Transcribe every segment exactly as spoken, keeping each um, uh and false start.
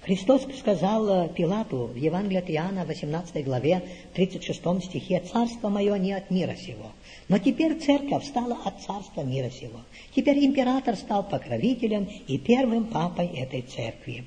Христос сказал Пилату в Евангелии от Иоанна, восемнадцатой главе, тридцать шестом стихе: «Царство мое не от мира сего». Но теперь церковь стала от царства мира сего. Теперь император стал покровителем и первым папой этой церкви.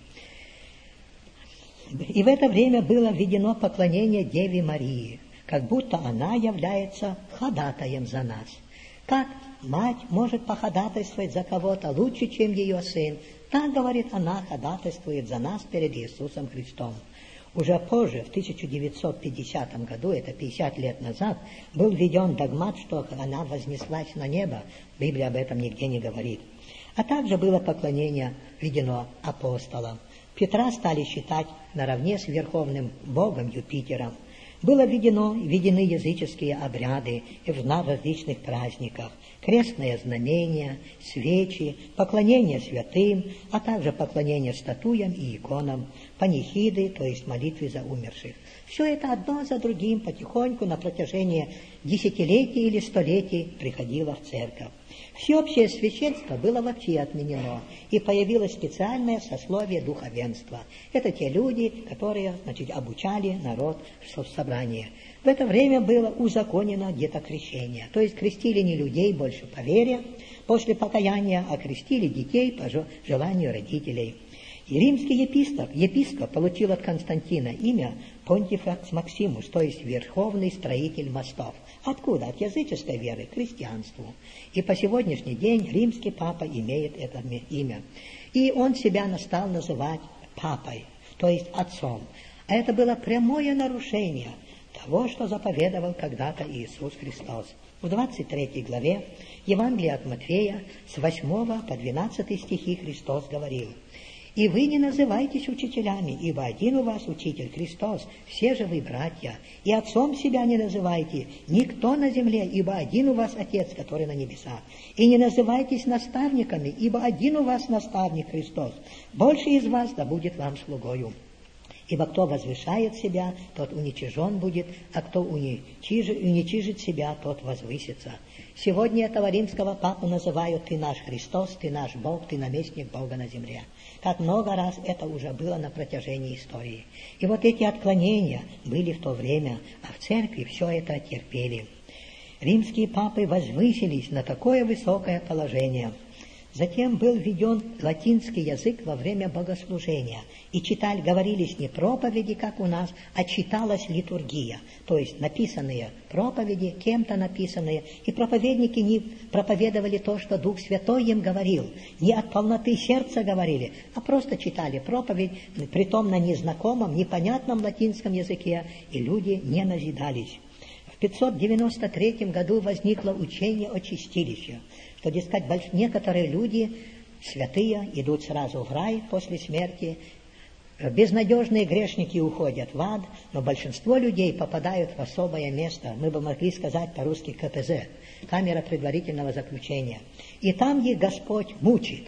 И в это время было введено поклонение Деве Марии, как будто она является ходатаем за нас. Как мать может походатайствовать за кого-то лучше, чем ее сын, так, говорит, она ходатайствует за нас перед Иисусом Христом. Уже позже, в тысяча девятьсот пятидесятом году, это пятьдесят лет назад, был введен догмат, что она вознеслась на небо. Библия об этом нигде не говорит. А также было поклонение введено апостолам. Петра стали считать наравне с верховным богом Юпитером. Было введено, введены языческие обряды в различных праздниках, крестное знамение, свечи, поклонение святым, а также поклонение статуям и иконам, панихиды, то есть молитвы за умерших. Все это одно за другим потихоньку на протяжении десятилетий или столетий приходило в церковь. Всеобщее священство было вообще отменено, и появилось специальное сословие духовенства. Это те люди, которые, значит, обучали народ в собрании. В это время было узаконено детокрещение, то есть крестили не людей больше по вере, после покаяния, а крестили детей по желанию родителей. И римский епископ, епископ получил от Константина имя Понтифекс Максимус, то есть верховный строитель мостов. Откуда? От языческой веры к христианству. И по сегодняшний день римский папа имеет это имя. И он себя стал называть папой, то есть отцом. А это было прямое нарушение того, что заповедовал когда-то Иисус Христос. В двадцать третьей главе Евангелия от Матфея с восьмого по двенадцатый стихи Христос говорил: «И вы не называйтесь учителями, ибо один у вас учитель Христос, все же вы братья. И отцом себя не называйте, никто на земле, ибо один у вас Отец, который на небесах. И не называйтесь наставниками, ибо один у вас наставник Христос. Больше из вас да будет вам слугою. Ибо кто возвышает себя, тот уничижен будет, а кто уничижит, уничижит себя, тот возвысится». Сегодня этого римского папу называют «Ты наш Христос, Ты наш Бог, Ты наместник Бога на земле». Как много раз это уже было на протяжении истории. И вот эти отклонения были в то время, а в церкви все это терпели. Римские папы возвысились на такое высокое положение. Затем был введен латинский язык во время богослужения, и читали, говорились не проповеди, как у нас, а читалась литургия, то есть написанные проповеди, кем-то написанные, и проповедники не проповедовали то, что Дух Святой им говорил, не от полноты сердца говорили, а просто читали проповедь, притом на незнакомом, непонятном латинском языке, и люди не назидались. В пятьсот девяносто третьем году возникло учение о чистилище, что, дескать, некоторые люди, святые, идут сразу в рай после смерти, безнадежные грешники уходят в ад, но большинство людей попадают в особое место, мы бы могли сказать по-русски ка пэ зэ, камера предварительного заключения. И там их Господь мучит.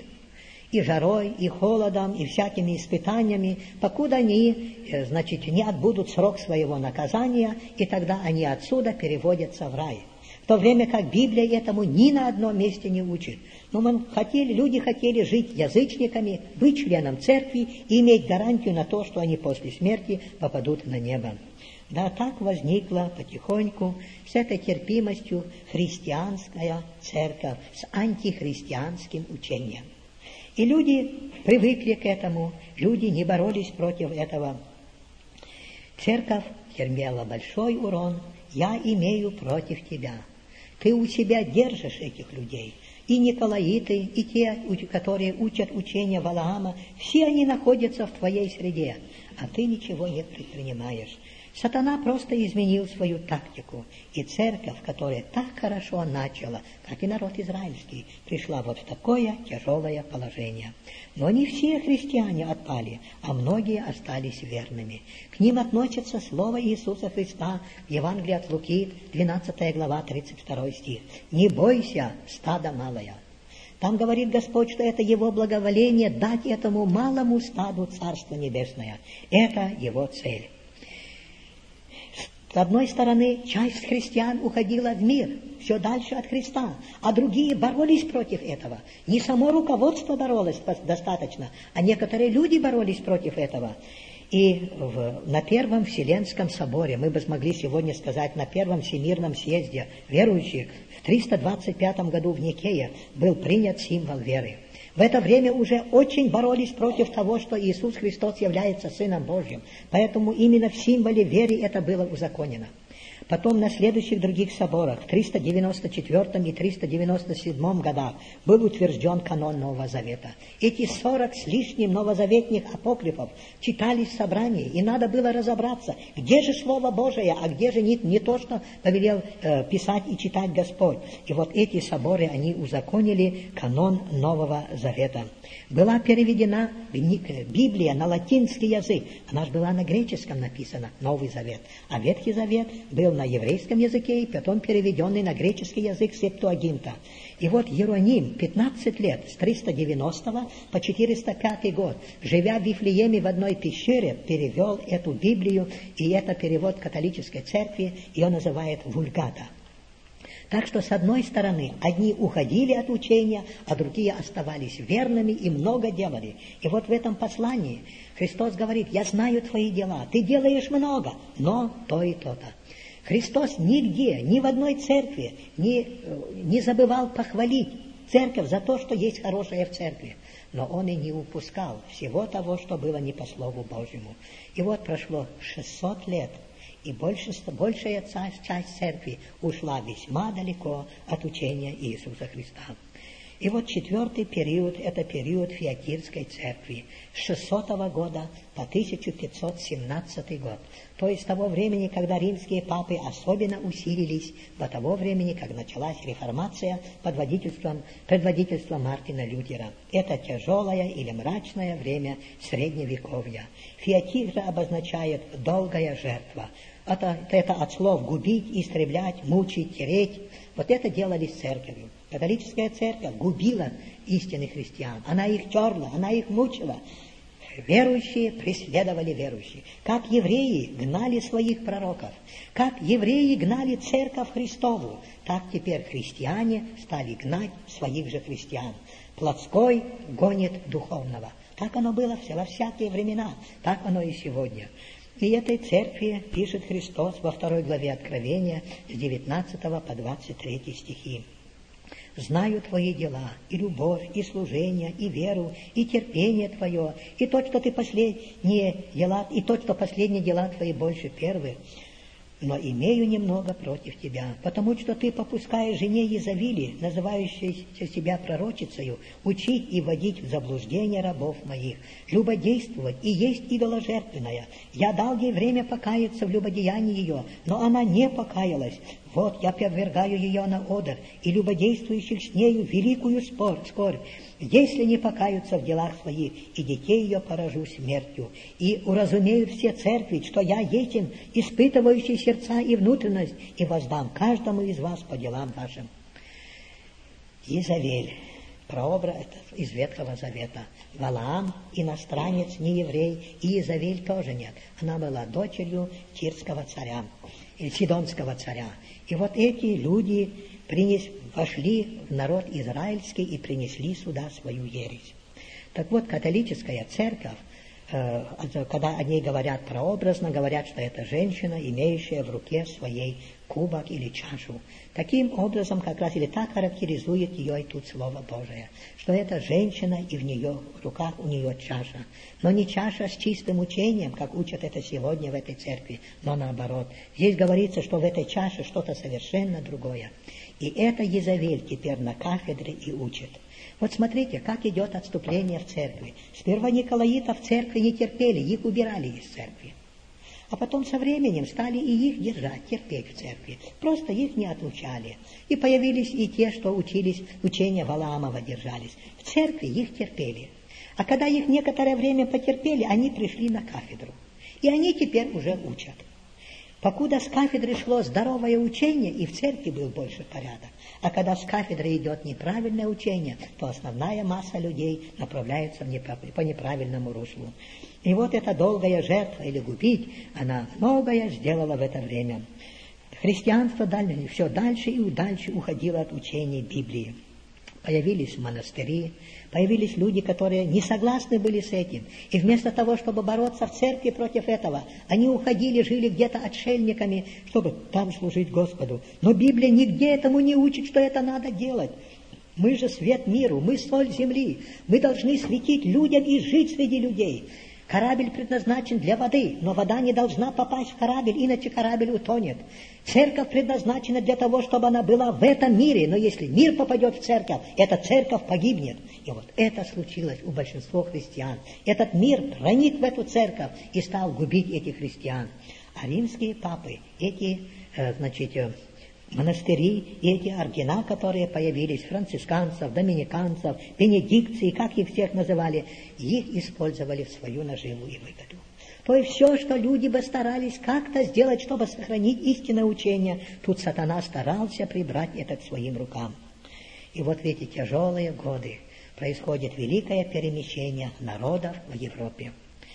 И жарой, и холодом, и всякими испытаниями, покуда они, значит, не отбудут срок своего наказания, и тогда они отсюда переводятся в рай. В то время как Библия этому ни на одном месте не учит. Но мы хотели, люди хотели жить язычниками, быть членом церкви и иметь гарантию на то, что они после смерти попадут на небо. Да, так возникла потихоньку с этой терпимостью христианская церковь с антихристианским учением. И люди привыкли к этому, люди не боролись против этого. Церковь терпела большой урон. Я имею против тебя. Ты у себя держишь этих людей. И николаиты, и те, которые учат учение Валаама, все они находятся в твоей среде, а ты ничего не предпринимаешь. Сатана просто изменил свою тактику, и церковь, которая так хорошо начала, как и народ израильский, пришла вот в такое тяжелое положение. Но не все христиане отпали, а многие остались верными. К ним относится слово Иисуса Христа в Евангелии от Луки, двенадцатая глава, тридцать второй стих. «Не бойся, стадо малое». Там говорит Господь, что это Его благоволение дать этому малому стаду Царство Небесное. Это Его цель. С одной стороны, часть христиан уходила в мир, все дальше от Христа, а другие боролись против этого. Не само руководство боролось достаточно, а некоторые люди боролись против этого. И в, на Первом Вселенском соборе, мы бы смогли сегодня сказать, на Первом Всемирном съезде верующих в триста двадцать пятом году в Никее был принят символ веры. В это время уже очень боролись против того, что Иисус Христос является Сыном Божьим. Поэтому именно в символе веры это было узаконено. Потом на следующих других соборах, в триста девяносто четвёртом и триста девяносто седьмом годах, был утвержден канон Нового Завета. Эти сорок с лишним новозаветных апокрифов читались в собрании, и надо было разобраться, где же Слово Божие, а где же не, не то, что повелел э, писать и читать Господь. И вот эти соборы, они узаконили канон Нового Завета. Была переведена Библия на латинский язык, она же была на греческом написана, Новый Завет, а Ветхий Завет был на еврейском языке и потом переведенный на греческий язык Септуагинта. И вот Иероним пятнадцать лет, с триста девяностого по четыреста пятый год, живя в Вифлееме в одной пещере, перевел эту Библию, и это перевод католической церкви, ее называют Вульгата. Так что, с одной стороны, одни уходили от учения, а другие оставались верными и много делали. И вот в этом послании Христос говорит: «Я знаю твои дела, ты делаешь много, но то и то-то». Христос нигде, ни в одной церкви не, не забывал похвалить церковь за то, что есть хорошее в церкви. Но Он и не упускал всего того, что было не по Слову Божьему. И вот прошло шестьсот лет, и большая, большая часть церкви ушла весьма далеко от учения Иисуса Христа. И вот четвертый период – это период Фиатирской церкви с шестисотого года по тысяча пятьсот семнадцатый год. То есть с того времени, когда римские папы особенно усилились, до того времени, как началась реформация под водительством, предводительством Мартина Лютера. Это тяжелое или мрачное время Средневековья. Фиатир же обозначает «долгая жертва». Это, это от слов «губить», «истреблять», «мучить», «тереть». Вот это делали с церковью. Католическая церковь губила истинных христиан. Она их терла, она их мучила. Верующие преследовали верующих. Как евреи гнали своих пророков, как евреи гнали церковь Христову, так теперь христиане стали гнать своих же христиан. Плотской гонит духовного. Так оно было во всякие времена, так оно и сегодня. И этой церкви пишет Христос во второй главе Откровения с девятнадцатого по двадцать третий стихи. «Знаю твои дела, и любовь, и служение, и веру, и терпение твое, и то, что ты последние дела, и то, что последние дела твои больше первых. Но имею немного против тебя, потому что ты попускаешь жене Езавели, называющейся себя пророчицею, учить и вводить в заблуждение рабов моих, любодействовать и есть идоложертвенное. Я дал ей время покаяться в любодеянии ее, но она не покаялась. Вот я подвергаю ее на одр, и любодействующих с нею великую спор, скорбь, если не покаются в делах своих, и детей ее поражу смертью. И уразумеют все церкви, что я есть им, испытывающий сердца и внутренность, и воздам каждому из вас по делам вашим». Езавель, прообраз из Ветхого Завета. Валаам, иностранец, не еврей, и Езавель тоже нет. Она была дочерью тирского царя, или сидонского царя. И вот эти люди принес, вошли в народ израильский и принесли сюда свою ересь. Так вот, католическая церковь, э, когда о ней говорят прообразно, говорят, что это женщина, имеющая в руке своей кубок или чашу. Таким образом, как раз или так характеризует ее и тут Слово Божие, что это женщина, и в нее, в руках у нее чаша. Но не чаша с чистым учением, как учат это сегодня в этой церкви, но наоборот. Здесь говорится, что в этой чаше что-то совершенно другое. И это Езавель теперь на кафедре и учит. Вот смотрите, как идет отступление в церкви. Сперва николаитов в церкви не терпели, их убирали из церкви. А потом со временем стали и их держать, терпеть в церкви. Просто их не отлучали. И появились и те, что учились, учения Валаамова держались. В церкви их терпели. А когда их некоторое время потерпели, они пришли на кафедру. И они теперь уже учат. Покуда с кафедры шло здоровое учение, и в церкви был больше порядок. А когда с кафедры идет неправильное учение, то основная масса людей направляется в неправ... по неправильному руслу. И вот эта долгая жертва или губить, она многое сделала в это время. Христианство дальше, все дальше и дальше уходило от учения Библии. Появились монастыри, появились люди, которые не согласны были с этим. И вместо того, чтобы бороться в церкви против этого, они уходили, жили где-то отшельниками, чтобы там служить Господу. Но Библия нигде этому не учит, что это надо делать. Мы же свет миру, мы соль земли. Мы должны светить людям и жить среди людей. Корабль предназначен для воды, но вода не должна попасть в корабль, иначе корабль утонет. Церковь предназначена для того, чтобы она была в этом мире, но если мир попадет в церковь, эта церковь погибнет. И вот это случилось у большинства христиан. Этот мир проник в эту церковь и стал губить этих христиан. А римские папы, эти, значит, монастыри и эти ордена, которые появились, францисканцев, доминиканцев, бенедикции, как их всех называли, их использовали в свою наживу и выгоду. То есть все, что люди бы старались как-то сделать, чтобы сохранить истинное учение, тут сатана старался прибрать это к своим рукам. И вот в эти тяжелые годы происходит великое перемещение народов в Европе.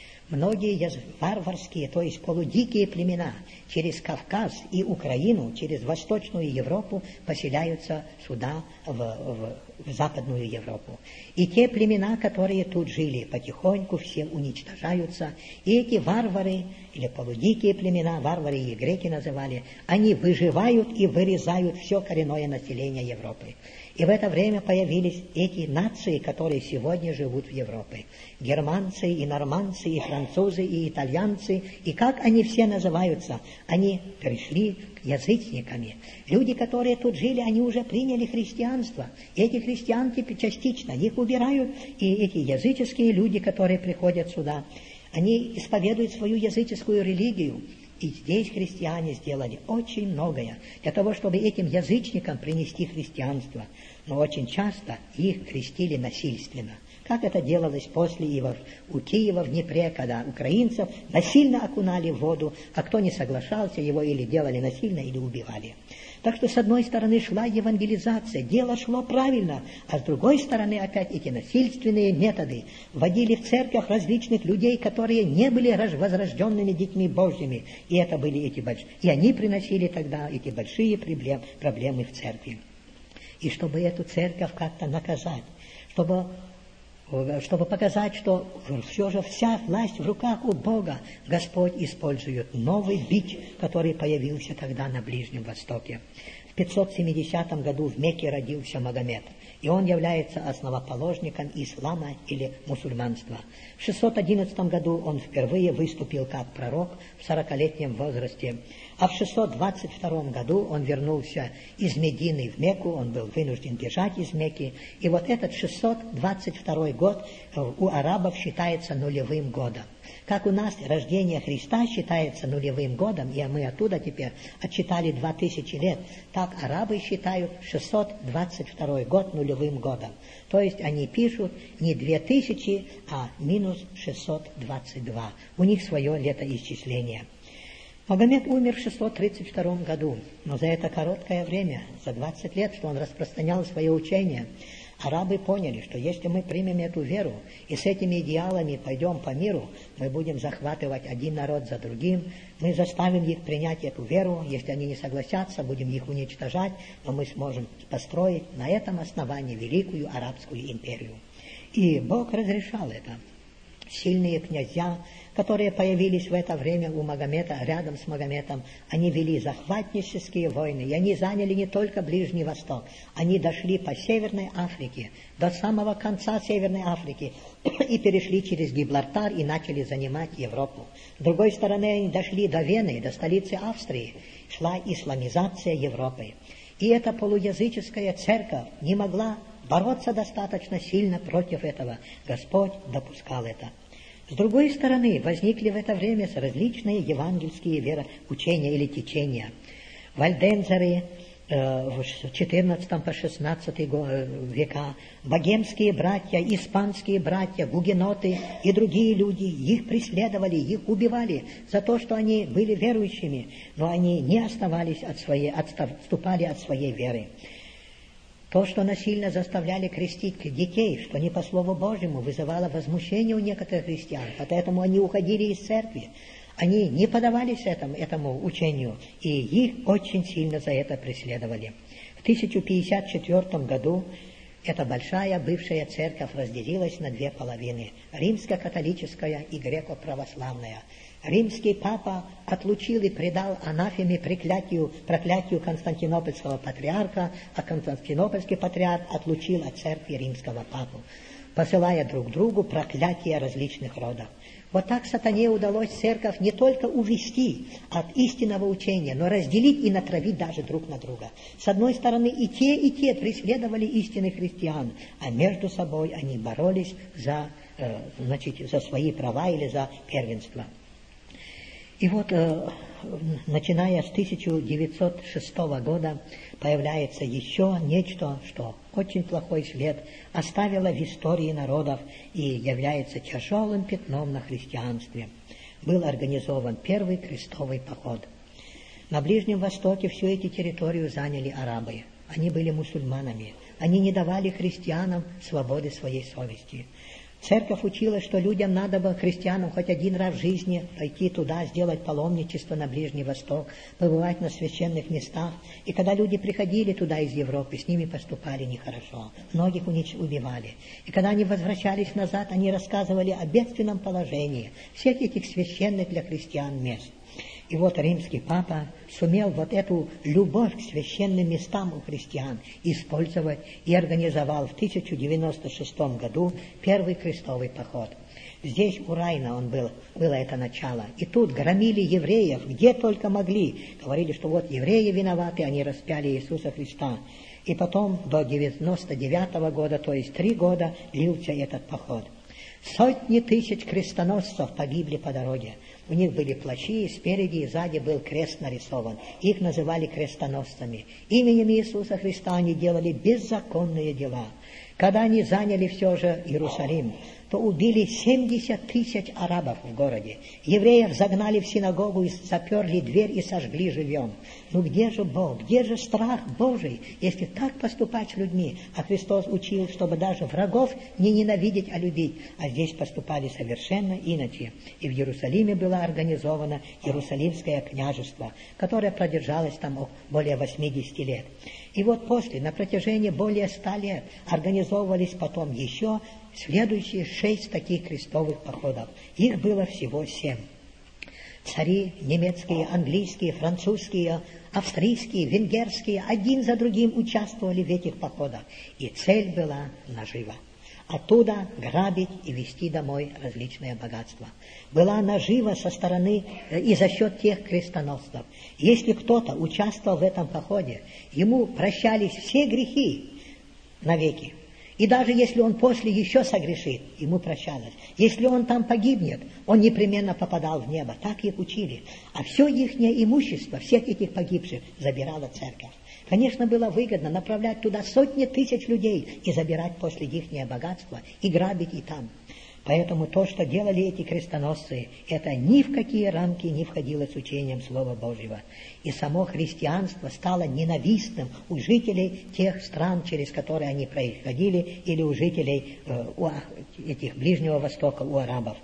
Многие варварские, то есть полудикие племена через Кавказ и Украину, через Восточную Европу поселяются сюда, в, в, в Западную Европу. И те племена, которые тут жили, потихоньку все уничтожаются. И эти варвары, или полудикие племена, варвары и греки называли, они выживают и вырезают все коренное население Европы. И в это время появились эти нации, которые сегодня живут в Европе. Германцы, и нормандцы, и французы, и итальянцы. И как они все называются? Они пришли к язычниками. Люди, которые тут жили, они уже приняли христианство. И эти христиан теперь частично, их убирают. И эти языческие люди, которые приходят сюда, они исповедуют свою языческую религию. И здесь христиане сделали очень многое для того, чтобы этим язычникам принести христианство. Но очень часто их крестили насильственно. Как это делалось после Ива, у Киева в Днепре, когда украинцев насильно окунали в воду, а кто не соглашался, его или делали насильно, или убивали. Так что с одной стороны шла евангелизация, дело шло правильно, а с другой стороны опять эти насильственные методы вводили в церковь различных людей, которые не были возрожденными детьми Божьими, и это были эти большие, и они приносили тогда эти большие проблем, проблемы в церкви. И чтобы эту церковь как-то наказать, чтобы чтобы показать, что все же вся власть в руках у Бога, Господь использует новый бич, который появился тогда на Ближнем Востоке. В пятьсот семидесятом году в Мекке родился Магомед, и он является основоположником ислама или мусульманства. В шестьсот одиннадцатом году он впервые выступил как пророк в сорокалетнем возрасте, а в шестьсот двадцать втором году он вернулся из Медины в Мекку, он был вынужден бежать из Мекки, и вот этот шестьсот двадцать второй год у арабов считается нулевым годом. Как у нас рождение Христа считается нулевым годом, и мы оттуда теперь отсчитали два тысячи лет, так арабы считают шестьсот двадцать второй год нулевым годом. То есть они пишут не две тысячи, а минус шестьсот двадцать два. У них свое летоисчисление. Магомед умер в шестьсот тридцать втором году, но за это короткое время, за двадцать лет, что он распространял свое учение, арабы поняли, что если мы примем эту веру и с этими идеалами пойдем по миру, мы будем захватывать один народ за другим, мы заставим их принять эту веру, если они не согласятся, будем их уничтожать, но мы сможем построить на этом основании великую арабскую империю. И Бог разрешал это. Сильные князья, которые появились в это время у Магомета, рядом с Магометом, они вели захватнические войны, и они заняли не только Ближний Восток, они дошли по Северной Африке, до самого конца Северной Африки, и перешли через Гибралтар и начали занимать Европу. С другой стороны, они дошли до Вены, до столицы Австрии, шла исламизация Европы. И эта полуязыческая церковь не могла бороться достаточно сильно против этого. Господь допускал это. С другой стороны, возникли в это время различные евангельские вероучения или течения. Вальдензеры, в четырнадцатом по шестнадцатый века, богемские братья, испанские братья, гугеноты и другие люди, их преследовали, их убивали за то, что они были верующими, но они не оставались от своей, отступали от своей веры. То, что насильно заставляли крестить детей, что не по Слову Божьему, вызывало возмущение у некоторых христиан, поэтому они уходили из церкви. Они не поддавались этому, этому учению, и их очень сильно за это преследовали. В тысяча пятьдесят четвёртом году эта большая бывшая церковь разделилась на две половины – римско-католическая и греко-православная. Римский папа отлучил и предал анафеме проклятию, проклятию Константинопольского патриарха, а Константинопольский патриарх отлучил от церкви римского папу, посылая друг другу проклятия различных родов. Вот так сатане удалось церковь не только увести от истинного учения, но разделить и натравить даже друг на друга. С одной стороны, и те, и те преследовали истинных христиан, а между собой они боролись за, э, значит, за свои права или за первенство. И вот, э, начиная с тысяча девятьсот шестого года, появляется еще нечто, что очень плохой след оставило в истории народов и является тяжелым пятном на христианстве. Был организован первый крестовый поход. На Ближнем Востоке всю эту территорию заняли арабы. Они были мусульманами. Они не давали христианам свободы своей совести. Церковь учила, что людям надо было, христианам, хоть один раз в жизни пойти туда, сделать паломничество на Ближний Восток, побывать на священных местах. И когда люди приходили туда из Европы, с ними поступали нехорошо. Многих убивали. И когда они возвращались назад, они рассказывали о бедственном положении всех этих священных для христиан мест. И вот римский папа сумел вот эту любовь к священным местам у христиан использовать и организовал в тысяча девяносто шестом году первый крестовый поход. Здесь у Райна он был, было это начало. И тут громили евреев, где только могли. Говорили, что вот евреи виноваты, они распяли Иисуса Христа. И потом до девяносто девятого года, то есть три года, длился этот поход. Сотни тысяч крестоносцев погибли по дороге. У них были плащи, и спереди и сзади был крест нарисован. Их называли крестоносцами. Именем Иисуса Христа они делали беззаконные дела. Когда они заняли все же Иерусалим, то убили семьдесят тысяч арабов в городе. Евреев загнали в синагогу и заперли дверь и сожгли живьем. Ну где же Бог, где же страх Божий, если так поступать с людьми? А Христос учил, чтобы даже врагов не ненавидеть, а любить. А здесь поступали совершенно иначе. И в Иерусалиме было организовано Иерусалимское княжество, которое продержалось там более восьмидесяти лет. И вот после, на протяжении более ста лет, организовывались потом еще следующие шесть таких крестовых походов. Их было всего семь. Цари немецкие, английские, французские, австрийские, венгерские, один за другим участвовали в этих походах. И цель была нажива. Оттуда грабить и везти домой различные богатства. Была нажива со стороны и за счет тех крестоносцев. Если кто-то участвовал в этом походе, ему прощались все грехи навеки. И даже если он после еще согрешит, ему прощалось. Если он там погибнет, он непременно попадал в небо. Так их учили. А все их имущество, всех этих погибших, забирала церковь. Конечно, было выгодно направлять туда сотни тысяч людей и забирать после их богатства и грабить и там. Поэтому то, что делали эти крестоносцы, это ни в какие рамки не входило с учением Слова Божьего. И само христианство стало ненавистным у жителей тех стран, через которые они проходили, или у жителей э, у этих Ближнего Востока, у арабов.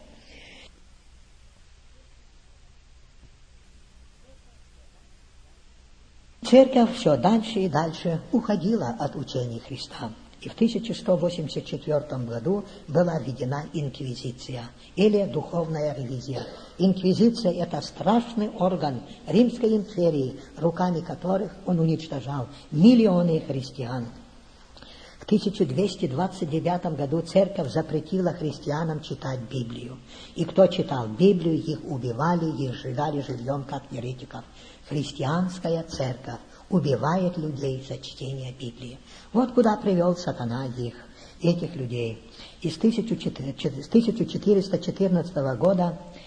Церковь все дальше и дальше уходила от учения Христа. И в тысяча сто восемьдесят четвёртом году была введена инквизиция, или духовная ревизия. Инквизиция – это страшный орган Римской империи, руками которых он уничтожал миллионы христиан. В тысяча двести двадцать девятом году церковь запретила христианам читать Библию. И кто читал Библию, их убивали, их сжигали живьем, как еретиков. Христианская церковь убивает людей за чтение Библии. Вот куда привел сатана их, этих людей. И с тысяча четыреста четырнадцатого года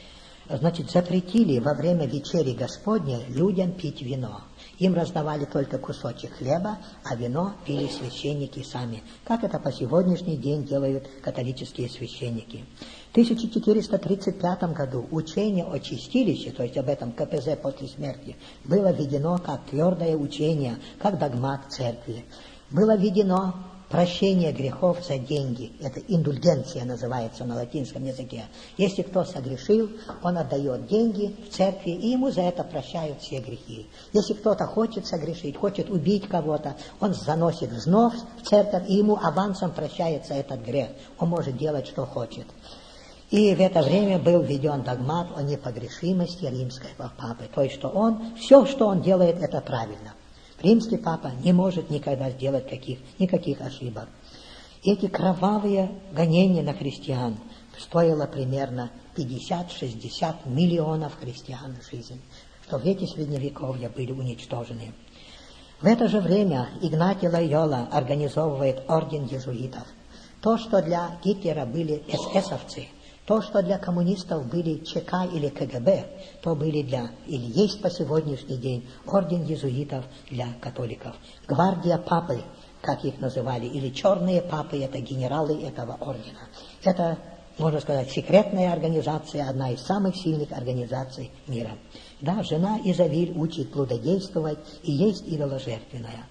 Значит, запретили во время вечери Господня людям пить вино. Им раздавали только кусочек хлеба, а вино пили священники сами, как это по сегодняшний день делают католические священники. В тысяча четыреста тридцать пятом году учение о чистилище, то есть об этом ка пэ зэ после смерти, было введено как твердое учение, как догмат церкви. Было введено прощение грехов за деньги. Это индульгенция называется на латинском языке. Если кто согрешил, он отдает деньги в церкви, и ему за это прощают все грехи. Если кто-то хочет согрешить, хочет убить кого-то, он заносит взнос в церковь, и ему авансом прощается этот грех. Он может делать, что хочет. И в это время был введен догмат о непогрешимости римского папы. То есть, что он, все, что он делает, это правильно. Римский папа не может никогда сделать каких, никаких ошибок. Эти кровавые гонения на христиан стоило примерно пятьдесят-шестьдесят миллионов христиан жизнь, что в веке Средневековья были уничтожены. В это же время Игнатий Лойола организовывает орден иезуитов. То, что для Гитлера были эсэсовцы, то, что для коммунистов были ЧК или ка гэ бэ, то были для, или есть по сегодняшний день, орден иезуитов для католиков. Гвардия папы, как их называли, или черные папы, это генералы этого ордена. Это, можно сказать, секретная организация, одна из самых сильных организаций мира. Да, жена Изавиль учит плододействовать и есть идоложертвенная.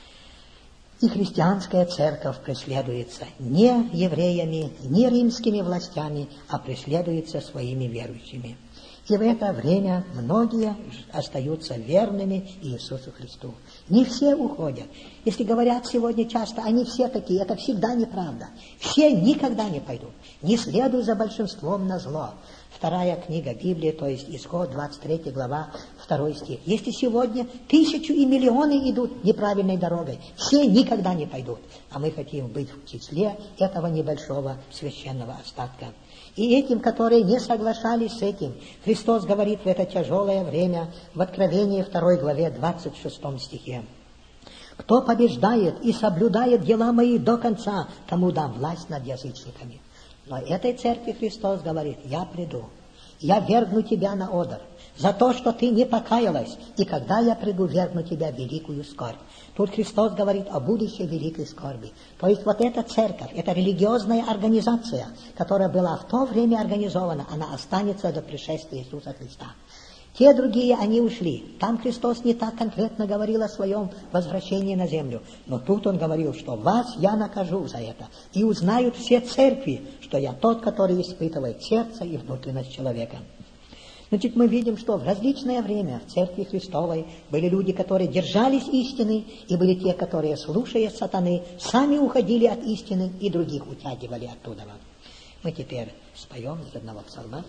И христианская церковь преследуется не евреями, не римскими властями, а преследуется своими верующими. И в это время многие остаются верными Иисусу Христу. Не все уходят. Если говорят сегодня часто, они все такие, это всегда неправда. Все никогда не пойдут. Не следуй за большинством на зло. Вторая книга Библии, то есть Исход, двадцать третья глава, второй стих. Если сегодня тысячу и миллионы идут неправильной дорогой, все никогда не пойдут. А мы хотим быть в числе этого небольшого священного остатка. И этим, которые не соглашались с этим, Христос говорит в это тяжелое время в Откровении второй главе двадцать шестом стихе. «Кто побеждает и соблюдает дела мои до конца, тому дам власть над язычниками». Но этой церкви Христос говорит: я приду, я вергну тебя на одр за то, что ты не покаялась, и когда я приду, вергну тебя в великую скорбь. Тут Христос говорит о будущей великой скорби. То есть вот эта церковь, эта религиозная организация, которая была в то время организована, она останется до пришествия Иисуса Христа. Те другие, они ушли. Там Христос не так конкретно говорил о своем возвращении на землю. Но тут Он говорил, что вас я накажу за это. И узнают все церкви, что я тот, который испытывает сердце и внутренность человека. Значит, мы видим, что в различное время в Церкви Христовой были люди, которые держались истины, и были те, которые, слушая сатаны, сами уходили от истины и других утягивали оттуда. Мы теперь споем из одного псалма.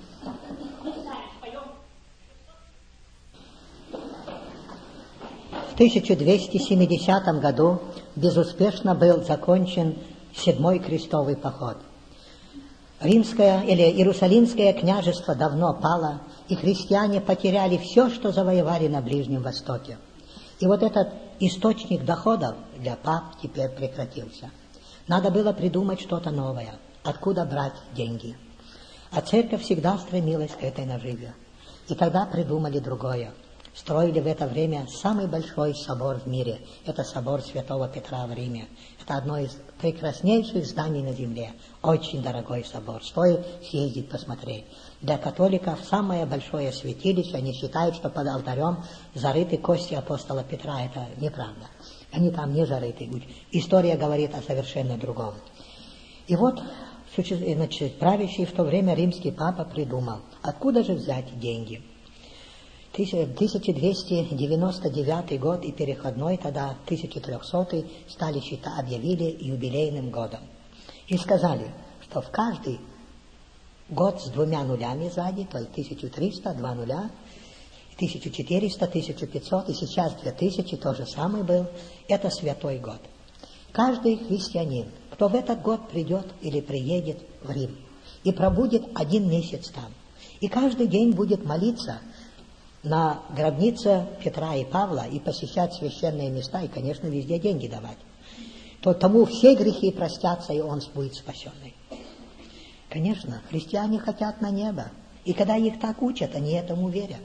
В тысяча двести семидесятом году безуспешно был закончен седьмой крестовый поход. Римское или Иерусалимское княжество давно пало, и христиане потеряли все, что завоевали на Ближнем Востоке. И вот этот источник доходов для пап теперь прекратился. Надо было придумать что-то новое, откуда брать деньги. А церковь всегда стремилась к этой наживе. И тогда придумали другое. Строили в это время самый большой собор в мире. Это собор Святого Петра в Риме. Это одно из прекраснейших зданий на земле. Очень дорогой собор. Стоит съездить посмотреть. Для католиков самое большое святилище. Они считают, что под алтарем зарыты кости апостола Петра. Это неправда. Они там не зарыты. История говорит о совершенно другом. И вот, значит, правящий в то время римский папа придумал, откуда же взять деньги. тысяча двести девяносто девятый год и переходной, тогда тысяча трехсотый, стали считать, объявили юбилейным годом. И сказали, что в каждый год с двумя нулями сзади, то есть тысяча триста, два нуля, тысяча четыреста, тысяча пятьсот, и сейчас две тысячи, то же самое был, это святой год. Каждый христианин, кто в этот год придет или приедет в Рим и пробудет один месяц там, и каждый день будет молиться на гробнице Петра и Павла и посещать священные места, и, конечно, везде деньги давать, то тому все грехи простятся, и он будет спасенный. Конечно, христиане хотят на небо. И когда их так учат, они этому верят.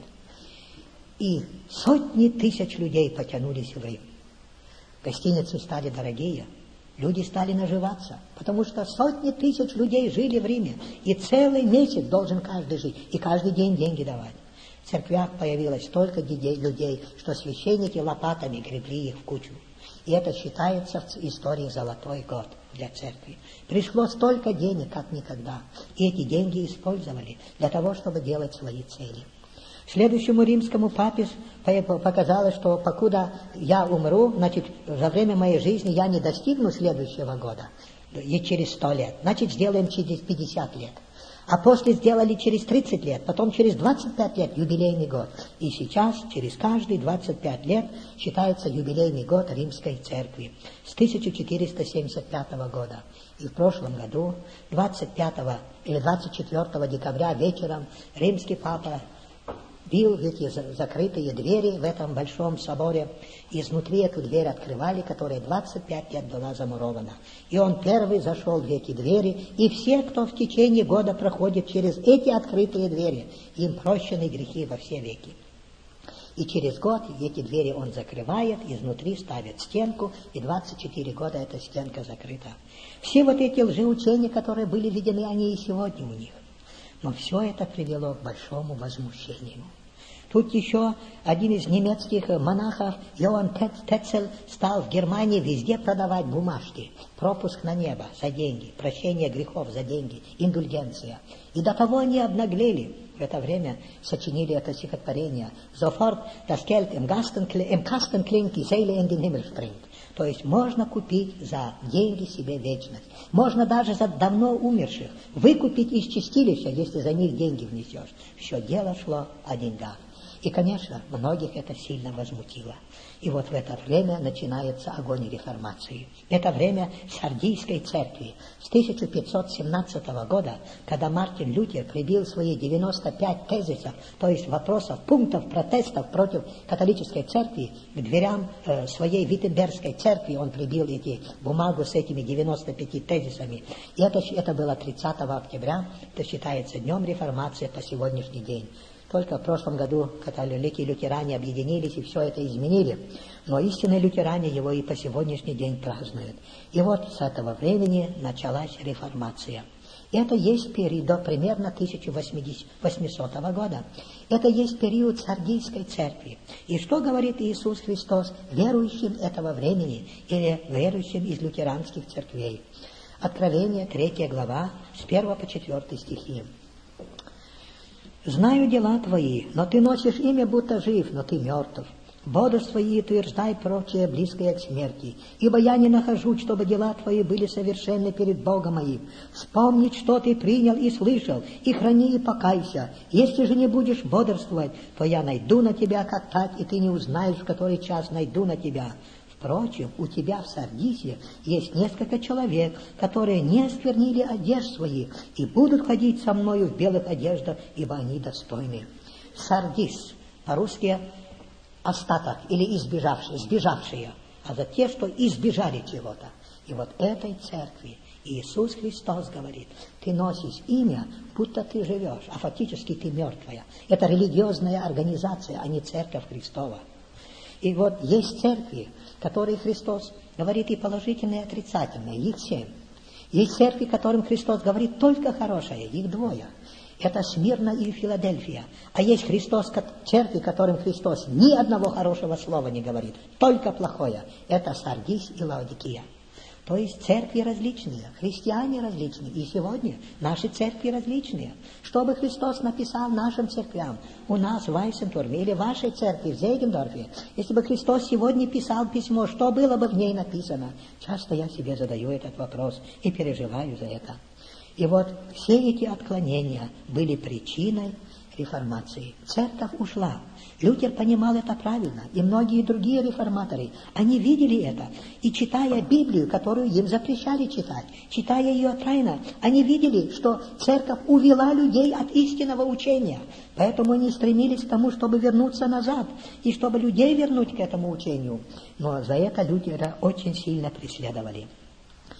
И сотни тысяч людей потянулись в Рим. Гостиницы стали дорогие, люди стали наживаться, потому что сотни тысяч людей жили в Риме, и целый месяц должен каждый жить, и каждый день деньги давать. В церквях появилось столько людей, что священники лопатами гребли их в кучу. И это считается в истории золотой год для церкви. Пришло столько денег, как никогда, и эти деньги использовали для того, чтобы делать свои цели. Следующему римскому папе показалось, что покуда я умру, значит, за время моей жизни я не достигну следующего года, и через сто лет, значит, сделаем через пятьдесят лет. А после сделали через тридцать лет, потом через двадцать пять лет юбилейный год. И сейчас, через каждые двадцать пять лет, считается юбилейный год Римской Церкви с тысяча четыреста семьдесят пятого года. И в прошлом году, двадцать пятого или двадцать четвёртого декабря вечером, римский папа бил в эти закрытые двери в этом большом соборе, и изнутри эту дверь открывали, которая двадцать пять лет была замурована. И он первый зашел в эти двери, и все, кто в течение года проходит через эти открытые двери, им прощены грехи во все веки. И через год эти двери он закрывает, изнутри ставит стенку, и двадцать четыре года эта стенка закрыта. Все вот эти лжеучения, которые были введены, они и сегодня у них. Но все это привело к большому возмущению. Тут еще один из немецких монахов, Йоанн Тецель, стал в Германии везде продавать бумажки. Пропуск на небо за деньги, прощение грехов за деньги, индульгенция. И до того они обнаглели. В это время сочинили это стихотворение. «Sofort das Geld im Kasten klingt, die Seele in den Himmel springt». То есть можно купить за деньги себе вечность. Можно даже за давно умерших выкупить из чистилища, если за них деньги внесешь. Все дело шло о деньгах. И, конечно, многих это сильно возмутило. И вот в это время начинается огонь реформации. Это время Сардийской церкви. С тысяча пятьсот семнадцатого года, когда Мартин Лютер прибил свои девяносто пять тезисов, то есть вопросов, пунктов, протестов против католической церкви, к дверям э, своей Виттенбергской церкви он прибил эти бумагу с этими девяноста пятью тезисами. И это, это было тридцатого октября, это считается днем реформации по сегодняшний день. Только в прошлом году католики и лютеране объединились и все это изменили. Но истинные лютеране его и по сегодняшний день празднуют. И вот с этого времени началась реформация. Это есть период до примерно тысяча восьмисотого года. Это есть период Сардийской церкви. И что говорит Иисус Христос верующим этого времени или верующим из лютеранских церквей? Откровение, третья глава, с первого по четвёртый стихи. «Знаю дела твои, но ты носишь имя, будто жив, но ты мертв. Бодрствуй и утверждай прочее, близкое к смерти. Ибо я не нахожу, чтобы дела твои были совершенны перед Богом моим. Вспомнить, что ты принял и слышал, и храни и покайся. Если же не будешь бодрствовать, то я найду на тебя, как так, и ты не узнаешь, в который час найду на тебя. Впрочем, у тебя в Сардисе есть несколько человек, которые не осквернили одежд своих и будут ходить со мною в белых одеждах, ибо они достойны». Сардис, по-русски остаток или избежавшие, сбежавшие, а за те, что избежали чего-то. И вот этой церкви Иисус Христос говорит: ты носишь имя, будто ты живешь, а фактически ты мертвая. Это религиозная организация, а не церковь Христова. И вот есть церкви, которые Христос говорит и положительные, и отрицательные, их семь. Есть церкви, которым Христос говорит только хорошее, их двое. Это Смирна и Филадельфия. А есть Христос, церкви, которым Христос ни одного хорошего слова не говорит, только плохое. Это Сардис и Лаодикия. То есть церкви различные, христиане различные. И сегодня наши церкви различные. Что бы Христос написал нашим церквям, у нас в Вайсентурме или в вашей церкви в Зейгендорфе, если бы Христос сегодня писал письмо, что было бы в ней написано? Часто я себе задаю этот вопрос и переживаю за это. И вот все эти отклонения были причиной реформации. Церковь ушла. Лютер понимал это правильно, и многие другие реформаторы, они видели это. И читая Библию, которую им запрещали читать, читая ее тайно, они видели, что церковь увела людей от истинного учения. Поэтому они стремились к тому, чтобы вернуться назад, и чтобы людей вернуть к этому учению. Но за это Лютера очень сильно преследовали.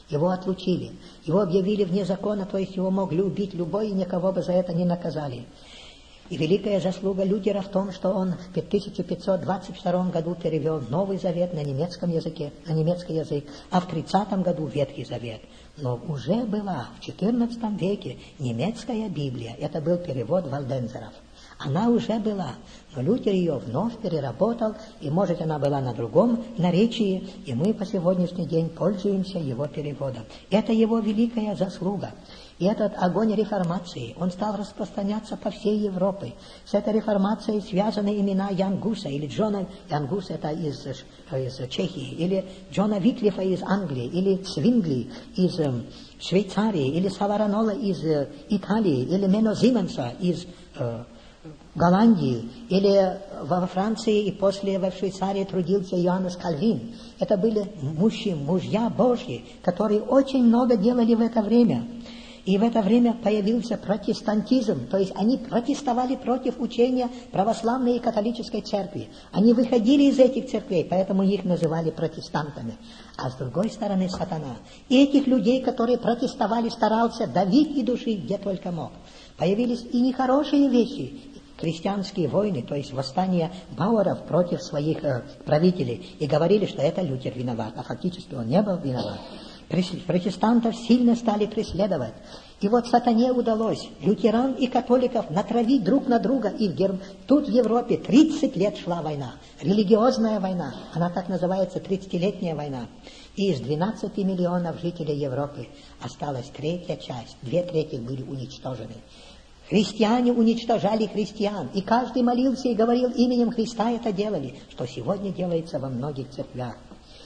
Его отлучили, его объявили вне закона, то есть его могли убить любой, и никого бы за это не наказали. И великая заслуга Лютера в том, что он в тысяча пятьсот двадцать втором году перевел Новый Завет на немецком языке, на немецкий язык, а в тридцатом году Ветхий Завет. Но уже была в четырнадцатом веке немецкая Библия, это был перевод вальдензеров. Она уже была, но Лютер ее вновь переработал, и, может, она была на другом наречии, и мы по сегодняшний день пользуемся его переводом. Это его великая заслуга. И этот огонь реформации, он стал распространяться по всей Европе. С этой реформацией связаны имена Ян Гуса, или Джона, Ян Гус это из, из Чехии, или Джона Виклифа из Англии, или Цвингли из э, Швейцарии, или Саваранола из э, Италии, или Мено Зименса из э, Голландии, или во Франции и после во Швейцарии трудился Иоаннес Кальвин. Это были мужчины, мужья Божьи, которые очень много делали в это время. И в это время появился протестантизм, то есть они протестовали против учения православной и католической церкви. Они выходили из этих церквей, поэтому их называли протестантами. А с другой стороны сатана. И этих людей, которые протестовали, старался давить и душить, где только мог. Появились и нехорошие вещи, крестьянские войны, то есть восстание бауэров против своих э, правителей. И говорили, что это Лютер виноват, а фактически он не был виноват. Протестантов сильно стали преследовать. И вот сатане удалось лютеран и католиков натравить друг на друга. И в Гер... тут в Европе тридцать лет шла война. Религиозная война. Она так называется, тридцатилетняя война. И из двенадцати миллионов жителей Европы осталась третья часть. Две трети были уничтожены. Христиане уничтожали христиан. И каждый молился и говорил именем Христа это делали. Что сегодня делается во многих церквях.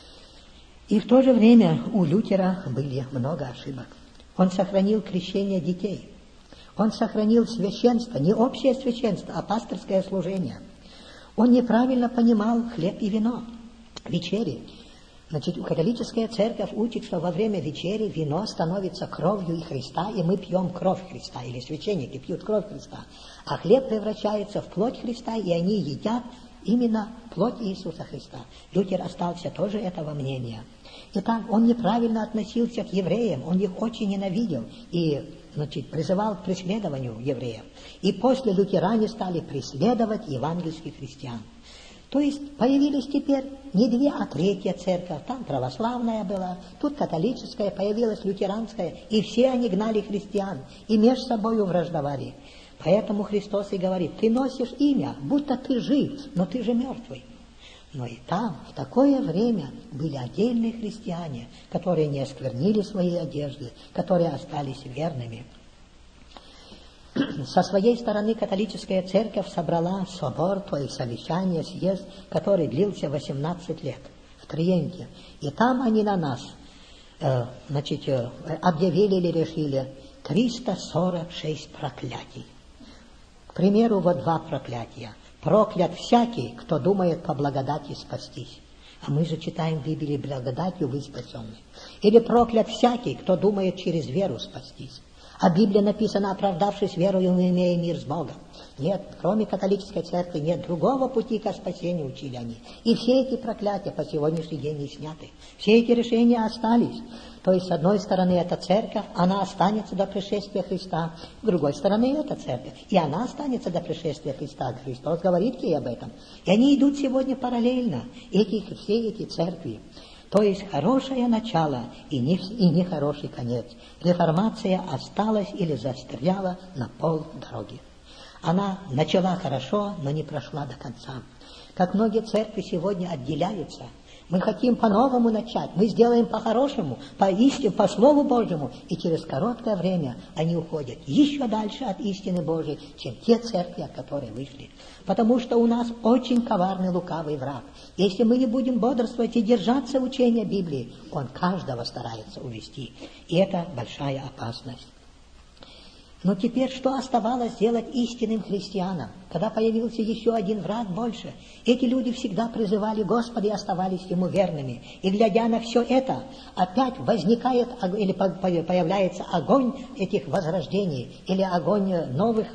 И в то же время у Лютера были много ошибок. Он сохранил крещение детей. Он сохранил священство, не общее священство, а пасторское служение. Он неправильно понимал хлеб и вино, вечери. Значит, католическая церковь учит, что во время вечери вино становится кровью и Христа, и мы пьем кровь Христа, или священники пьют кровь Христа. А хлеб превращается в плоть Христа, и они едят именно плоть Иисуса Христа. Лютер остался тоже этого мнения. Итак, он неправильно относился к евреям, он их очень ненавидел и, значит, призывал к преследованию евреев. И после лютеране стали преследовать евангельских христиан. То есть появились теперь не две, а третья церковь. Там православная была, тут католическая, появилась лютеранская, и все они гнали христиан, и между собой враждовали. Поэтому Христос и говорит, ты носишь имя, будто ты жив, но ты же мертвый. Но и там, в такое время, были отдельные христиане, которые не осквернили свои одежды, которые остались верными. Со своей стороны католическая церковь собрала собор, то есть совещание, съезд, который длился восемнадцать лет в Триенте. И там они на нас э, значит, э, объявили или решили триста сорок шесть проклятий. К примеру, вот два проклятия. Проклят всякий, кто думает по благодати спастись. А мы же читаем в Библии, благодатью вы спасенны. Или проклят всякий, кто думает через веру спастись. А Библия написана, оправдавшись верою, мы имеем мир с Богом. Нет, кроме католической церкви, нет другого пути к спасению, учили они. И все эти проклятия по сегодняшний день не сняты. Все эти решения остались. То есть, с одной стороны, эта церковь, она останется до пришествия Христа. С другой стороны, эта церковь, и она останется до пришествия Христа. Христос говорит ей об этом. И они идут сегодня параллельно, эти, все эти церкви. То есть, хорошее начало и, не, и нехороший конец. Реформация осталась или застряла на полдороги. Она начала хорошо, но не прошла до конца. Как многие церкви сегодня отделяются. Мы хотим по-новому начать, мы сделаем по-хорошему, по истине, по Слову Божьему. И через короткое время они уходят еще дальше от истины Божьей, чем те церкви, от которой вышли. Потому что у нас очень коварный лукавый враг. Если мы не будем бодрствовать и держаться учения Библии, он каждого старается увести. И это большая опасность. Но теперь что оставалось делать истинным христианам, когда появился еще один враг больше? Эти люди всегда призывали Господа и оставались Ему верными. И глядя на все это, опять возникает или появляется огонь этих возрождений, или огонь новых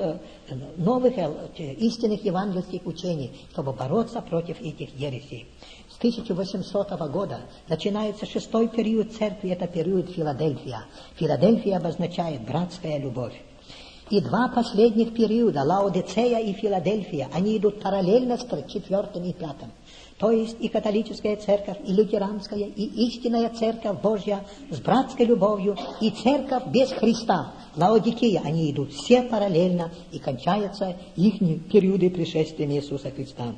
новых истинных евангельских учений, чтобы бороться против этих ересей. С тысяча восьмисотого года начинается шестой период церкви, это период Филадельфия. Филадельфия обозначает братская любовь. И два последних периода, Лаодицея и Филадельфия, они идут параллельно с четвертым и пятым. То есть и католическая церковь, и лютеранская, и истинная церковь Божья с братской любовью, и церковь без Христа, Лаодикея, они идут все параллельно, и кончаются их периоды пришествия Иисуса Христа.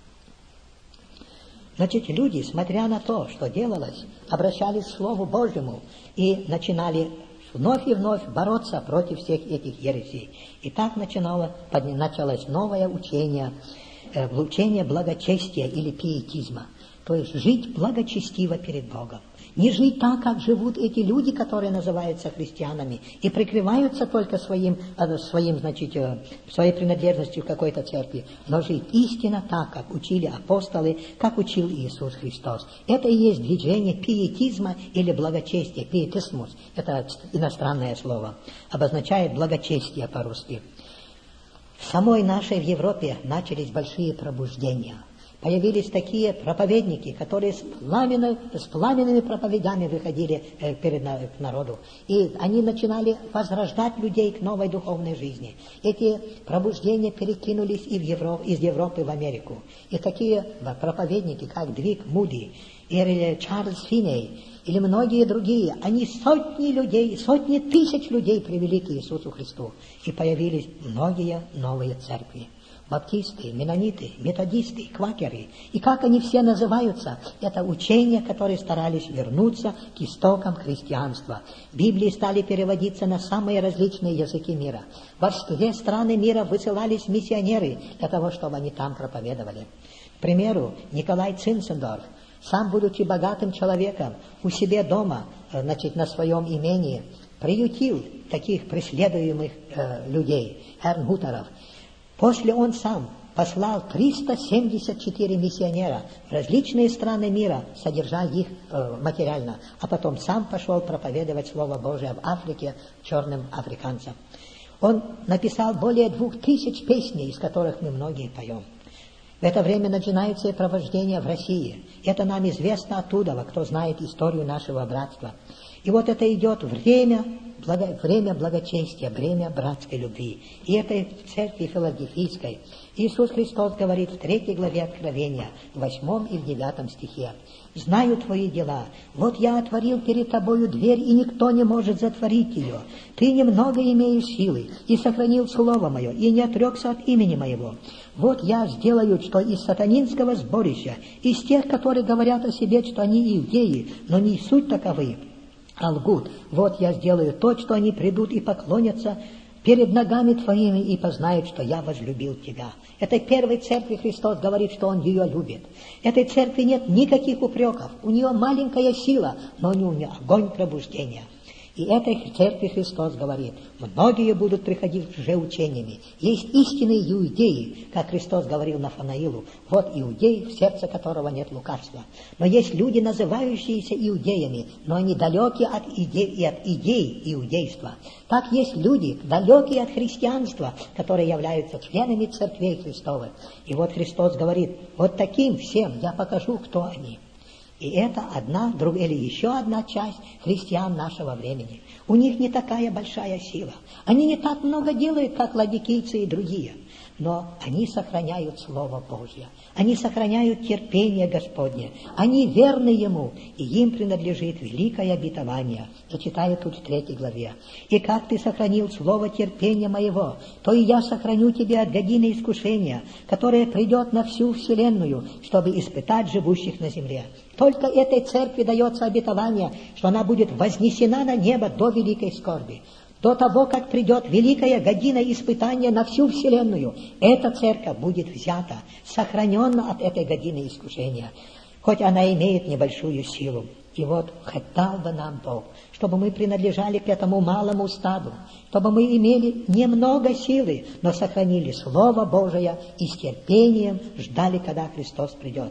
Значит, люди, смотря на то, что делалось, обращались к Слову Божьему и начинали вновь и вновь бороться против всех этих ересей. И так начинало, началось новое учение, э, учение благочестия или пиетизма. То есть жить благочестиво перед Богом. Не жить так, как живут эти люди, которые называются христианами, и прикрываются только своим, своим значит, своей принадлежностью к какой-то церкви, но жить истинно так, как учили апостолы, как учил Иисус Христос. Это и есть движение пиетизма или благочестия. Пиетисмус – это иностранное слово, обозначает благочестие по-русски. В самой нашей в Европе начались большие пробуждения. Появились такие проповедники, которые с, пламенно, с пламенными проповедями выходили э, перед к народу. И они начинали возрождать людей к новой духовной жизни. Эти пробуждения перекинулись и в Европ, из Европы в Америку. И такие проповедники, как Двиг Муди, или Чарльз Финней, или многие другие, они сотни людей, сотни тысяч людей привели к Иисусу Христу. И появились многие новые церкви. Баптисты, менониты, методисты, квакеры. И как они все называются? Это учения, которые старались вернуться к истокам христианства. Библии стали переводиться на самые различные языки мира. Во все страны мира высылались миссионеры для того, чтобы они там проповедовали. К примеру, Николай Цинцендорф, сам будучи богатым человеком, у себя дома, значит, на своем имении, приютил таких преследуемых э, людей, эрнгутеров. После он сам послал триста семьдесят четыре миссионера в различные страны мира, содержа их э, материально, а потом сам пошел проповедовать Слово Божие в Африке черным африканцам. Он написал более двух тысяч песней, из которых мы многие поем. В это время начинается и провождение в России. Это нам известно оттуда, кто знает историю нашего братства. И вот это идет время, благо, время благочестия, время братской любви. И это в церкви филадельфийской. Иисус Христос говорит в третьей главе Откровения, в восьмом и в девятом стихе. «Знаю твои дела. Вот я отворил перед тобою дверь, и никто не может затворить ее. Ты немного имеешь силы, и сохранил слово мое, и не отрекся от имени моего. Вот я сделаю, что из сатанинского сборища, из тех, которые говорят о себе, что они иудеи, но не суть таковы, а лгут. Вот я сделаю то, что они придут и поклонятся перед ногами твоими и познают, что я возлюбил тебя». Этой первой церкви Христос говорит, что Он ее любит. Этой церкви нет никаких упреков. У нее маленькая сила, но у нее огонь пробуждения. И этой церкви Христос говорит, многие будут приходить лжеучениями. Есть истинные иудеи, как Христос говорил Нафанаилу. Вот иудей, в сердце которого нет лукавства. Но есть люди, называющиеся иудеями, но они далеки от идей, от идей иудейства. Так есть люди, далекие от христианства, которые являются членами церквей Христовых. И вот Христос говорит, вот таким всем я покажу, кто они. И это одна, друг, или еще одна часть христиан нашего времени. У них не такая большая сила. Они не так много делают, как ладикийцы и другие. Но они сохраняют Слово Божье. Они сохраняют терпение Господне. Они верны Ему, и им принадлежит великое обетование. Я читаю тут в третьей главе. «И как ты сохранил слово терпения моего, то и я сохраню тебя от годины искушения, которое придет на всю вселенную, чтобы испытать живущих на земле». Только этой церкви дается обетование, что она будет вознесена на небо до великой скорби. До того, как придет великая година испытания на всю вселенную, эта церковь будет взята, сохранена от этой годины искушения, хоть она имеет небольшую силу. И вот хотел бы нам Бог, чтобы мы принадлежали к этому малому стаду, чтобы мы имели немного силы, но сохранили Слово Божие и с терпением ждали, когда Христос придет.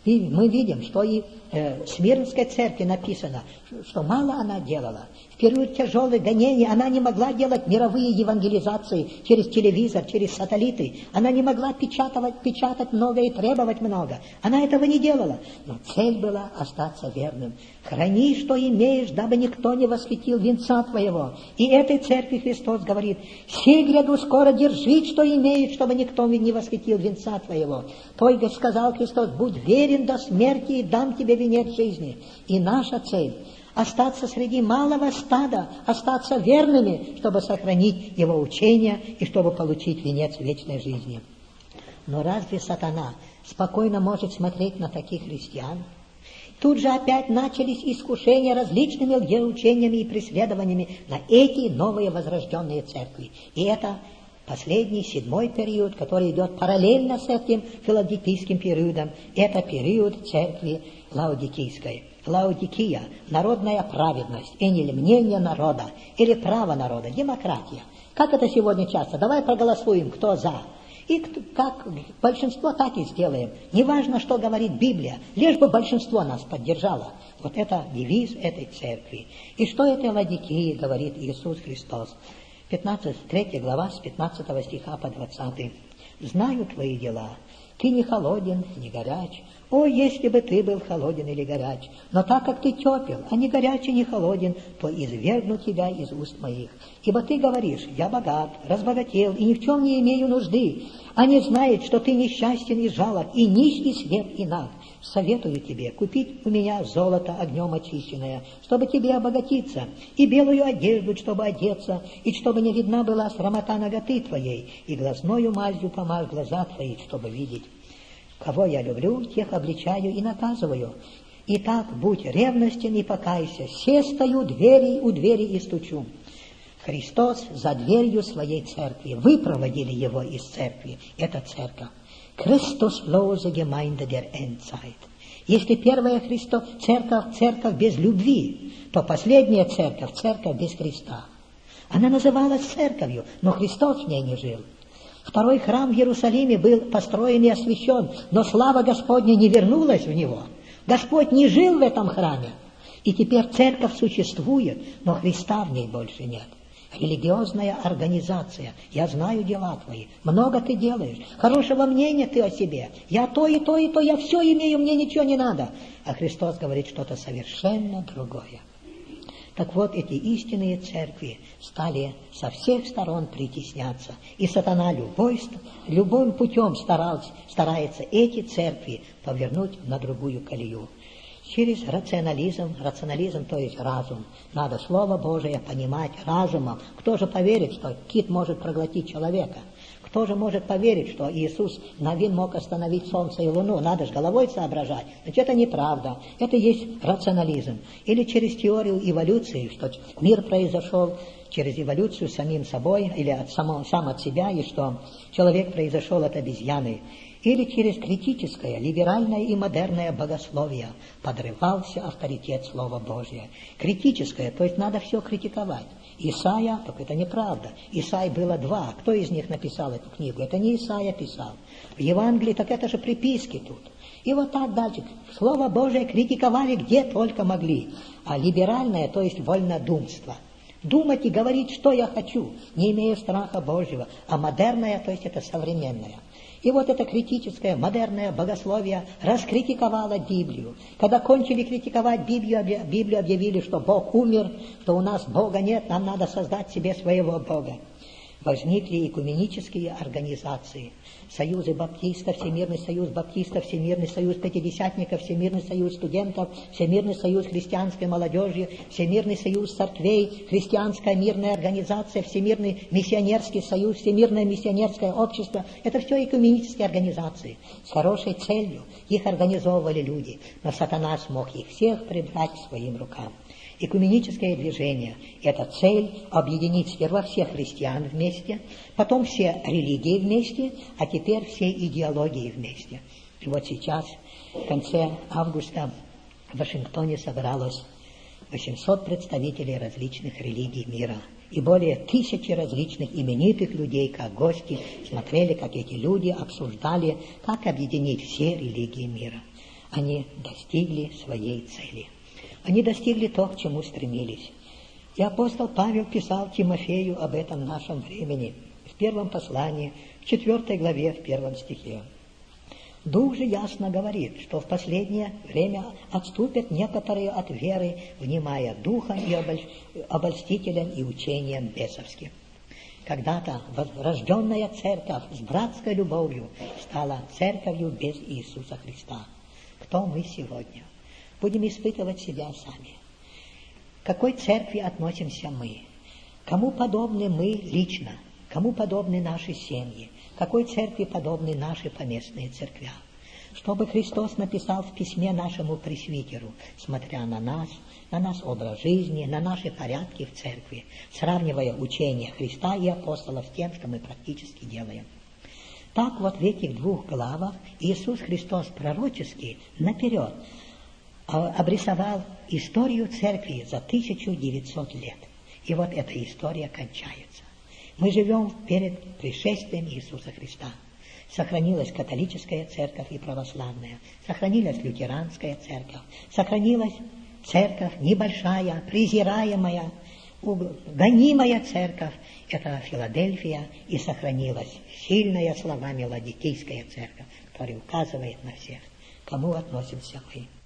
И мы видим, что и э, в Смирнской церкви написано, что мало она делала. В период тяжелых гонений она не могла делать мировые евангелизации через телевизор, через сателлиты. Она не могла печатать, печатать много и требовать много. Она этого не делала. Но цель была остаться верным. Храни, что имеешь, дабы никто не восхитил венца твоего. И этой церкви Христос говорит: сей гряду скоро держи, что имеешь, чтобы никто не восхитил венца твоего. Той, сказал Христос, будь верен до смерти, и дам тебе венец жизни. И наша цель — остаться среди малого стада, остаться верными, чтобы сохранить его учение и чтобы получить венец вечной жизни. Но разве сатана спокойно может смотреть на таких христиан? Тут же опять начались искушения различными лжеучениями и преследованиями на эти новые возрожденные церкви. И это последний, седьмой период, который идет параллельно с этим филадельфийским периодом, это период церкви Лаодикийской. Лаодикия – народная праведность, или мнение народа, или право народа, демократия. Как это сегодня часто? Давай проголосуем, кто за. И как большинство, так и сделаем. Неважно, что говорит Библия, лишь бы большинство нас поддержало. Вот это девиз этой церкви. И что этой Лаодикии говорит Иисус Христос? пятнадцатая, третья глава, с пятнадцатого стиха по двадцатый. «Знаю твои дела. Ты не холоден, не горяч. О, если бы ты был холоден или горяч! Но так как ты тепел, а не горяч и не холоден, то извергну тебя из уст моих. Ибо ты говоришь: я богат, разбогател, и ни в чем не имею нужды, а не знает, что ты несчастен и жалок, и нищ, и слеп, и наг. Советую тебе купить у меня золото огнем очищенное, чтобы тебе обогатиться, и белую одежду, чтобы одеться, и чтобы не видна была срамота наготы твоей, и глазною мазью помажь глаза твои, чтобы видеть. Кого я люблю, тех обличаю и наказываю. Итак, будь ревностен и покайся. Се стою двери, у двери и стучу». Христос за дверью своей церкви. Вы проводили его из церкви. Это церковь. Christuslose Gemeinde der Endzeit. Если первая Христо, церковь, церковь без любви, то последняя церковь, церковь без Христа. Она называлась церковью, но Христос в ней не жил. Второй храм в Иерусалиме был построен и освящен, но слава Господня не вернулась в него. Господь не жил в этом храме. И теперь церковь существует, но Христа в ней больше нет. Религиозная организация. Я знаю дела твои. Много ты делаешь. Хорошего мнения ты о себе. Я то и то и то, я все имею, мне ничего не надо. А Христос говорит что-то совершенно другое. Так вот, эти истинные церкви стали со всех сторон притесняться. И сатана любой, любым путем старался, старается эти церкви повернуть на другую колею. Через рационализм, рационализм, то есть разум. Надо Слово Божие понимать разумом. Кто же поверит, что кит может проглотить человека? Кто же может поверить, что Иисус Навин мог остановить солнце и луну? Надо же головой соображать. Значит, это неправда. Это есть рационализм. Или через теорию эволюции, что мир произошел через эволюцию самим собой, или от само, сам от себя, и что человек произошел от обезьяны. Или через критическое, либеральное и модерное богословие подрывался авторитет Слова Божия. Критическое, то есть надо все критиковать. Исаия, только это неправда. Исаии было два. Кто из них написал эту книгу? Это не Исаия писал. В Евангелии, так это же приписки тут. И вот так дальше. Слово Божие критиковали где только могли. А либеральное, то есть вольнодумство. Думать и говорить, что я хочу, не имея страха Божьего. А модерное, то есть это современное. И вот это критическое, модерное богословие раскритиковало Библию. Когда кончили критиковать Библию, Библию объявили, что Бог умер, что у нас Бога нет, нам надо создать себе своего Бога. Возникли экуменические организации. Союзы баптистов, Всемирный союз баптистов, Всемирный союз пятидесятников, Всемирный союз студентов, Всемирный союз христианской молодежи, Всемирный союз церквей, Христианская мирная организация, Всемирный миссионерский союз, Всемирное миссионерское общество. Это все экуменические организации с хорошей целью. Их организовывали люди, но сатана смог их всех прибрать к своим рукам. Экуменическое движение – это цель объединить сперва всех христиан вместе, потом все религии вместе, а теперь все идеологии вместе. И вот сейчас, в конце августа, в Вашингтоне собралось восемьсот представителей различных религий мира. И более тысячи различных именитых людей, как гости, смотрели, как эти люди обсуждали, как объединить все религии мира. они достигли своей цели. Они достигли то, к чему стремились. И апостол Павел писал Тимофею об этом нашем времени в первом послании, в четвертой главе, в первом стихе. Дух же ясно говорит, что в последнее время отступят некоторые от веры, внимая духом и обольстителям и учением бесовским. Когда-то возрожденная церковь с братской любовью стала церковью без Иисуса Христа. Кто мы сегодня? Будем испытывать себя сами. К какой церкви относимся мы? Кому подобны мы лично? Кому подобны наши семьи? Какой церкви подобны наши поместные церквя? Чтобы Христос написал в письме нашему пресвитеру, смотря на нас, на наш образ жизни, на наши порядки в церкви, сравнивая учение Христа и апостолов с тем, что мы практически делаем. Так вот в этих двух главах Иисус Христос пророчески наперед обрисовал историю церкви за тысячу девятьсот лет. И вот эта история кончается. Мы живем перед пришествием Иисуса Христа. Сохранилась католическая церковь и православная, сохранилась лютеранская церковь, сохранилась церковь небольшая, презираемая, гонимая церковь, это Филадельфия, и сохранилась сильная словами Ладикийская церковь, которая указывает на всех, кому относимся мы.